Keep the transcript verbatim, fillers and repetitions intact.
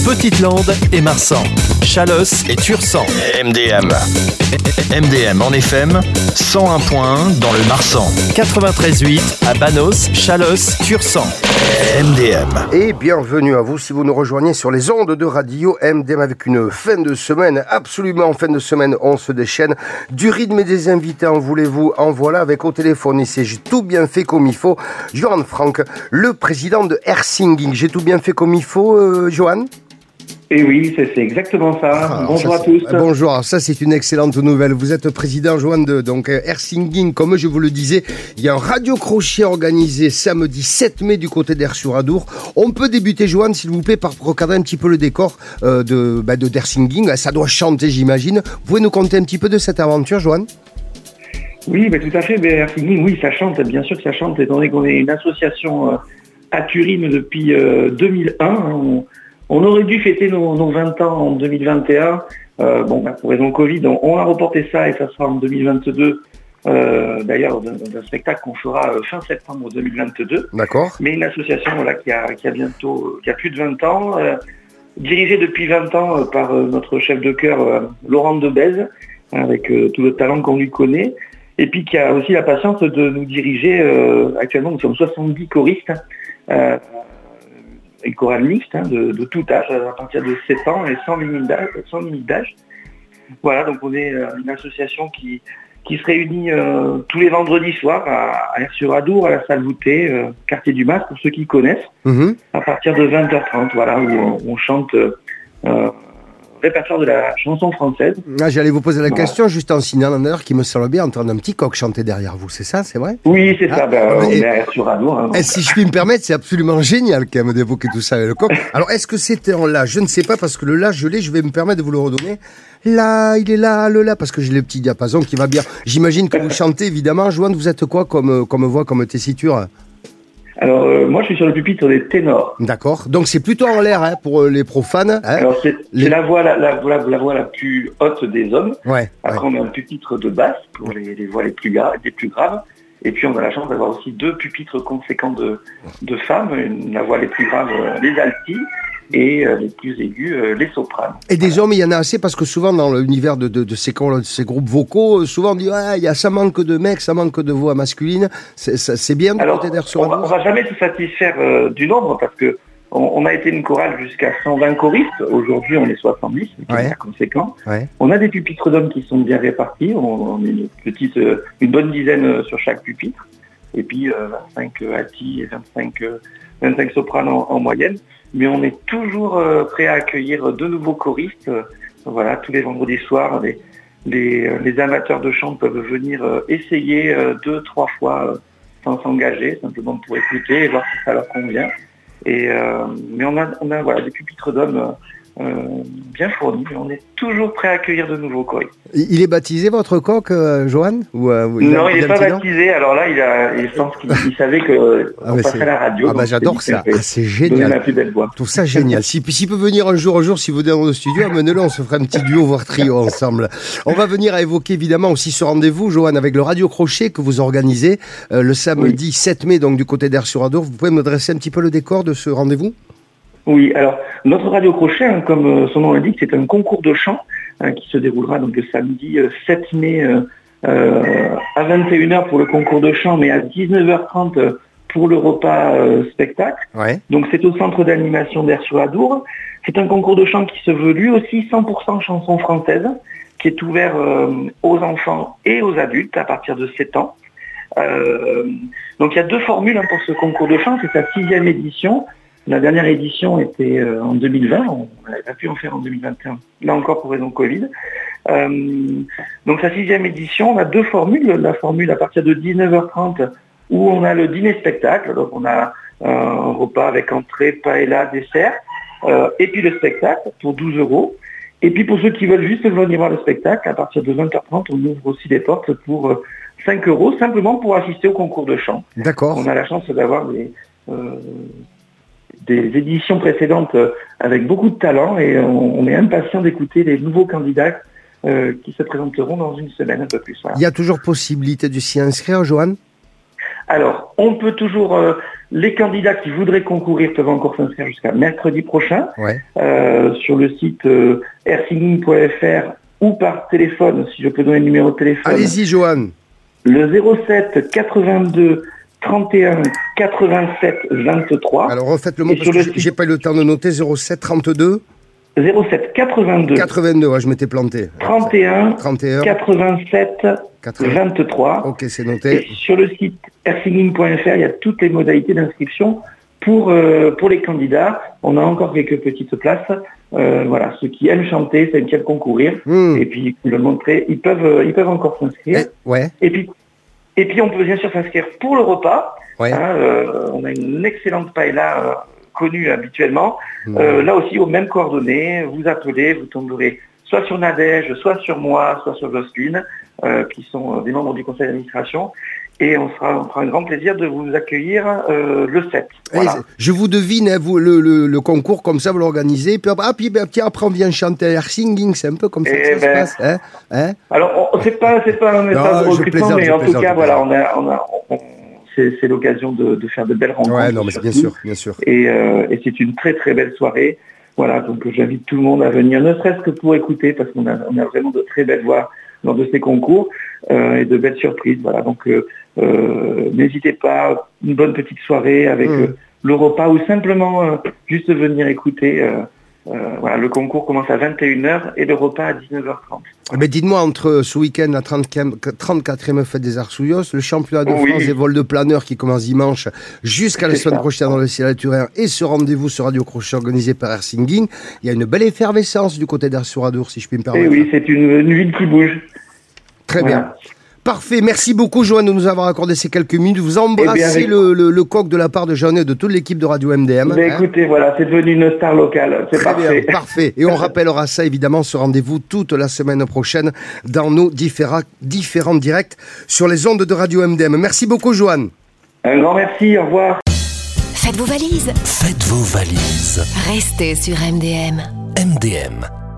Petite-Lande et Marsan, Chalosse et Tursan. M D M. M D M en F M, cent un point un dans le Marsan. quatre-vingt-treize virgule huit à Banos, Chalosse, Tursan. M D M. Et bienvenue à vous si vous nous rejoignez sur les ondes de radio M D M avec une fin de semaine, absolument fin de semaine, on se déchaîne. Du rythme et des invités, en voulez-vous, en voilà, avec au téléphone ici, j'ai tout bien fait comme il faut. Johan Frank, le président de Air-Singing, j'ai tout bien fait comme il faut, euh, Johan? Et oui, c'est, c'est exactement ça. Ah, bonjour ça, à tous. Bonjour, alors ça c'est une excellente nouvelle. Vous êtes président, Johan, de donc, Air-Singing. Comme je vous le disais, il y a un radio-crochet organisé samedi sept mai du côté d'Air-sur-Adour. On peut débuter, Johan, s'il vous plaît, par recadrer un petit peu le décor euh, de, bah, de d'Air-Singing. Ça doit chanter, j'imagine. Vous pouvez nous conter un petit peu de cette aventure, Johan? Oui, bah, tout à fait. Bah, Air-Singing, oui, ça chante. Bien sûr que ça chante, étant donné qu'on est une association euh, à Turin depuis euh, deux mille un. Hein, on, On aurait dû fêter nos, nos vingt ans en deux mille vingt et un. Euh, bon, bah, pour raison Covid, on, on a reporté ça et ça sera en deux mille vingt-deux. Euh, d'ailleurs, d'un, d'un spectacle qu'on fera euh, fin septembre deux mille vingt-deux. D'accord. Mais une association voilà, qui, a, qui a bientôt, qui a plus de vingt ans, euh, dirigée depuis vingt ans euh, par euh, notre chef de chœur euh, Laurent Debèze, avec euh, tout le talent qu'on lui connaît, et puis qui a aussi la patience de nous diriger. Euh, actuellement, nous sommes soixante-dix choristes. Euh, une chorale mixte hein, de, de tout âge, à partir de sept ans et sans limite d'âge. Sans limite d'âge. Voilà, donc on est euh, une association qui, qui se réunit euh, tous les vendredis soirs à, à Air-sur-Adour, à la salle voûtée, euh, quartier du Mas, pour ceux qui connaissent, Mm-hmm. à partir de vingt heures trente, voilà, où on, on chante euh, répertoire de la chanson française. Ah, j'allais vous poser la Voilà. question juste en signalant d'ailleurs qui me semble bien entendre un petit coq chanter derrière vous, c'est ça, c'est vrai? Oui, c'est Ah, ça, ben, ah, on et- est à Air-sur-Adour. Hein, Et si je puis me permettre, c'est absolument génial quand même d'évoquer tout ça avec le coq. Alors, est-ce que c'était en la? Je ne sais pas, parce que le la, je l'ai, je vais me permettre de vous le redonner. Là, il est là, le la, parce que j'ai le petit diapason qui va bien. J'imagine que vous chantez, évidemment. Joanne, vous êtes quoi comme, comme voix, comme tessiture? Alors, euh, moi, je suis sur le pupitre des ténors. D'accord. Donc, c'est plutôt en l'air, hein, pour euh, les profanes. Hein. Alors, c'est, Les- c'est la, voix, la, la, la, la voix la plus haute des hommes. Ouais. Après, ouais. on a un pupitre de basse pour les, les voix les plus, graves, les plus graves. Et puis, on a la chance d'avoir aussi deux pupitres conséquents de, de femmes. Une, la voix les plus graves, euh, les altis, et euh, les plus aigus, euh, les sopranes. Et des hommes, il y en a assez, parce que souvent, dans l'univers de, de, de, ces, de ces groupes vocaux, souvent on dit, ah, il y a, ça manque de mecs, ça manque de voix masculines. C'est, ça- c'est bien de Alors, côté on va, d'Air-sur-Adour? on va jamais se satisfaire euh, du nombre parce que on, on a été une chorale jusqu'à cent vingt choristes. Aujourd'hui, on est soixante-dix, c'est Ouais. très conséquent. Ouais. On a des pupitres d'hommes qui sont bien répartis. On, on est une petite, euh, une bonne dizaine euh, sur chaque pupitre. Et puis euh, vingt-cinq euh, altis et vingt-cinq, euh, vingt-cinq sopranes en, en moyenne. Mais on est toujours euh, prêt à accueillir de nouveaux choristes. Euh, voilà, tous les vendredis soirs, les, les, euh, les amateurs de chant peuvent venir euh, essayer euh, deux, trois fois euh, sans s'engager, simplement pour écouter et voir si ça leur convient. Et, euh, mais on a, on a voilà, des pupitres d'hommes euh, euh, bien fournis, mais on est toujours prêt à accueillir de nouveaux choristes. Il il est baptisé, votre coq, euh, Johan? Ou, euh, ou- Non, a- il a n'est un pas petit nom? baptisé, alors là, il a, il pense qu'il il savait qu'on Ah, mais passerait c'est- à la radio. Ah bah donc j'adore il s'est dit ça, qu'il ah, c'est fallait donner génial. la plus belle voix. Je trouve ça génial. S'il si, s'il peut venir un jour, un jour, si vous venez dans le studio, amenez-le, on se fera un petit duo, voire trio ensemble. On va venir à évoquer évidemment aussi ce rendez-vous, Johan, avec le Radio Crochet que vous organisez euh, le samedi sept mai, donc du côté d'Air-sur-Adour. Vous pouvez me dresser un petit peu le décor de ce rendez-vous? Oui, alors notre radio crochet, hein, comme euh, son nom l'indique, c'est un concours de chant hein, qui se déroulera donc le samedi euh, sept mai euh, euh, à vingt et une heures pour le concours de chant, mais à dix-neuf heures trente euh, pour le repas euh, spectacle. Ouais. Donc c'est au centre d'animation d'Air-sur-Adour. C'est un concours de chant qui se veut lui aussi cent pour cent chanson française, qui est ouvert euh, aux enfants et aux adultes à partir de sept ans. Euh, donc il y a deux formules hein, pour ce concours de chant, c'est sa sixième édition. La dernière édition était euh, en deux mille vingt, on n'avait pas pu en faire en deux mille vingt et un, là encore pour raison Covid. Euh, donc sa sixième édition, on a deux formules. La formule à partir de dix-neuf heures trente où on a le dîner-spectacle, donc on a euh, un repas avec entrée, paella, dessert, euh, et puis le spectacle pour douze euros. Et puis pour ceux qui veulent juste venir voir le spectacle, à partir de vingt heures trente, on ouvre aussi des portes pour euh, cinq euros, simplement pour assister au concours de chant. D'accord. On a la chance d'avoir des... Euh, des éditions précédentes euh, avec beaucoup de talent et on, on est impatient d'écouter les nouveaux candidats euh, qui se présenteront dans une semaine, un peu plus. Voilà. Il y a toujours possibilité de s'y inscrire, Johan? Alors, on peut toujours euh, les candidats qui voudraient concourir peuvent encore s'inscrire jusqu'à mercredi prochain Ouais. euh, sur le site euh, airsinging point f r ou par téléphone, si je peux donner le numéro de téléphone. Allez-y, Johan. Le zéro sept quatre-vingt-deux trente et un quatre-vingt-sept vingt-trois. Alors refaites le mot Et parce sur que le j'ai- site- j'ai pas eu le temps de noter. zéro sept trente-deux zéro sept quatre-vingt-deux quatre-vingt-deux, ouais, je m'étais planté. trente et un trente et un quatre-vingt-sept quatre-vingts. vingt-trois. Ok, c'est Et noté. sur le site airsinging point f r, il y a toutes les modalités d'inscription pour, euh, pour les candidats. On a encore quelques petites places. Euh, voilà, ceux qui aiment chanter, ceux qui aiment concourir, Hmm. et puis le montrer, ils peuvent, euh, ils peuvent encore s'inscrire. Eh, ouais, Et puis, et puis on peut bien sûr s'inscrire pour le repas. ouais. Hein, euh, on a une excellente paella euh, connue habituellement. Hmm. Euh, là aussi, aux mêmes coordonnées, vous appelez, vous tomberez soit sur Nadège, soit sur moi, soit sur Jocelyne, euh, qui sont euh, des membres du conseil d'administration. Et on sera, on fera un grand plaisir de vous accueillir euh, le sept. Voilà. Eh, je vous devine, hein, vous, le, le, le concours, comme ça, vous l'organisez. Puis, ah, puis, ben, tiens, après, on vient chanter air singing. C'est un peu comme ça Eh que ça ben, se passe. Hein hein Alors, on- c'est pas, c'est pas un message Non, de je recrutement, plaisante, mais je en plaisante, tout cas, je voilà, on a, on a, on- c'est, c'est l'occasion de, de faire de belles rencontres. ouais, non, mais c'est bien surtout. sûr, bien sûr. Et, euh, et c'est une très très belle soirée. Voilà, donc j'invite tout le monde à venir, ne serait-ce que pour écouter, parce qu'on a, on a vraiment de très belles voix lors de ces concours euh, et de belles surprises. Voilà, donc euh, euh, n'hésitez pas, une bonne petite soirée avec Mmh. euh, le repas ou simplement euh, juste venir écouter. Euh, euh, voilà, le concours commence à vingt et une heures et le repas à dix-neuf heures trente. Eh ben, dites-moi, entre ce week-end, la trente-quatrième fête des Arsouillos, le championnat de Oui. France des vols de planeurs qui commence dimanche jusqu'à la C'est semaine ça. prochaine dans le ciel Turin et ce rendez-vous sur Radio Crochet organisé par Air Singing, il y a une belle effervescence du côté d'Air-sur-Adour, si je puis me Et permettre. oui, c'est une, une ville qui bouge. Très Voilà. bien. Parfait, merci beaucoup Joanne de nous avoir accordé ces quelques minutes. Vous embrassez Eh bien, avec- le, le, le coq de la part de Jeanne et de toute l'équipe de Radio M D M. Mais hein. écoutez, voilà, c'est devenu une star locale. C'est Très parfait. bien, parfait. Et on rappellera ça évidemment, ce rendez-vous toute la semaine prochaine dans nos différents, différents directs sur les ondes de Radio M D M. Merci beaucoup Joanne. Un grand merci, au revoir. Faites vos valises. Faites vos valises. Restez sur M D M. M D M,